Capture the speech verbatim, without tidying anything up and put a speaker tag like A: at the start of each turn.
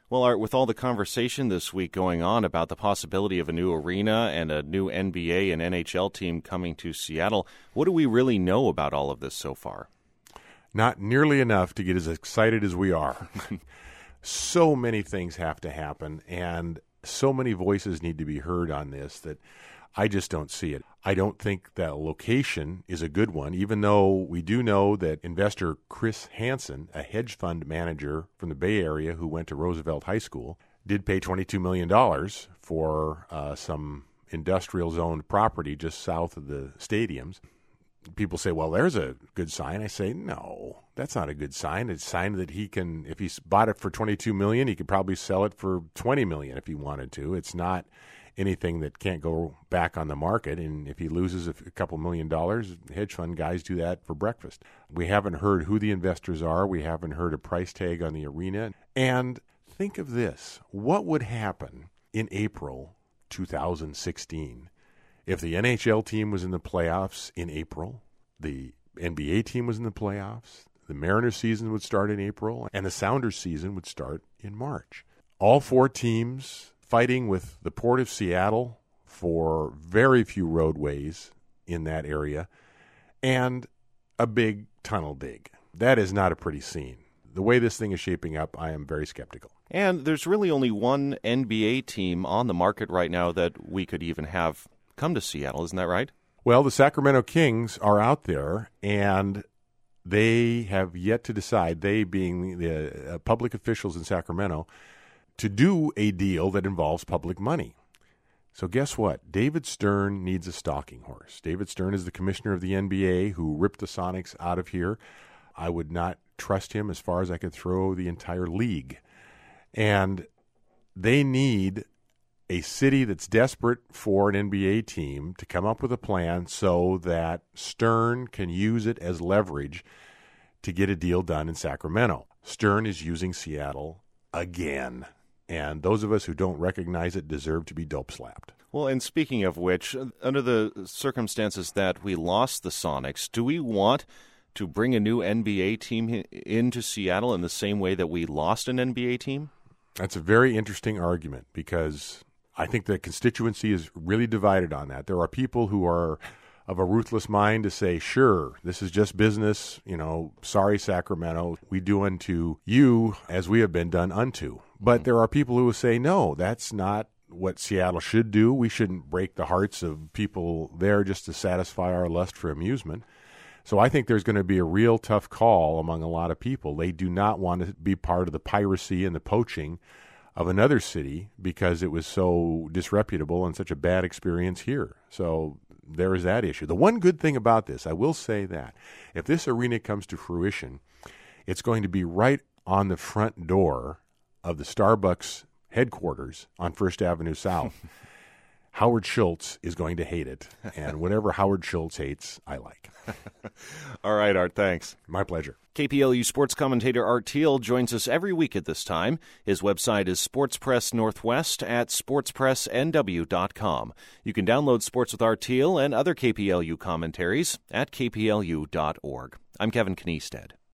A: Well, Art, with all the conversation this week going on about the possibility of a new arena and a new N B A and N H L team coming to Seattle, what do we really know about all of this so far?
B: Not nearly enough to get as excited as we are. So many things have to happen, and so many voices need to be heard on this that I just don't see it. I don't think that location is a good one, even though we do know that investor Chris Hansen, a hedge fund manager from the Bay Area who went to Roosevelt High School, did pay twenty-two million dollars for uh, some industrial-zoned property just south of the stadiums. People say, well, there's a good sign. I say, no, that's not a good sign. It's a sign that he can, if he bought it for twenty-two million dollars, he could probably sell it for twenty million dollars if he wanted to. It's not anything that can't go back on the market, and if he loses a couple million dollars, hedge fund guys do that for breakfast. We haven't heard who the investors are. We haven't heard a price tag on the arena. And think of this. What would happen in April two thousand sixteen if the N H L team was in the playoffs in April, the N B A team was in the playoffs, the Mariners season would start in April, and the Sounders season would start in March? All four teams fighting with the Port of Seattle for very few roadways in that area, and a big tunnel dig. That is not a pretty scene. The way this thing is shaping up, I am very skeptical.
A: And there's really only one N B A team on the market right now that we could even have come to Seattle. Isn't that right?
B: Well, the Sacramento Kings are out there, and they have yet to decide, they being the uh, public officials in Sacramento, to do a deal that involves public money. So guess what? David Stern needs a stalking horse. David Stern is the commissioner of the N B A who ripped the Sonics out of here. I would not trust him as far as I could throw the entire league. And they need a city that's desperate for an N B A team to come up with a plan so that Stern can use it as leverage to get a deal done in Sacramento. Stern is using Seattle again. And those of us who don't recognize it deserve to be dope-slapped.
A: Well, and speaking of which, under the circumstances that we lost the Sonics, do we want to bring a new N B A team into Seattle in the same way that we lost an N B A team?
B: That's a very interesting argument, because I think the constituency is really divided on that. There are people who are of a ruthless mind to say, sure, this is just business, you know, sorry, Sacramento, we do unto you as we have been done unto. But there are people who will say, no, that's not what Seattle should do. We shouldn't break the hearts of people there just to satisfy our lust for amusement. So I think there's going to be a real tough call among a lot of people. They do not want to be part of the piracy and the poaching of another city because it was so disreputable and such a bad experience here. So there is that issue. The one good thing about this, I will say that, if this arena comes to fruition, it's going to be right on the front door of the Starbucks headquarters on First Avenue South. Howard Schultz is going to hate it, and whatever Howard Schultz hates, I like.
A: All right, Art, thanks.
B: My pleasure.
A: K P L U sports commentator Art Thiel joins us every week at this time. His website is Sports Press Northwest at sports press n w dot com. You can download Sports with Art Thiel and other K P L U commentaries at k p l u dot org. I'm Kevin Kniestead.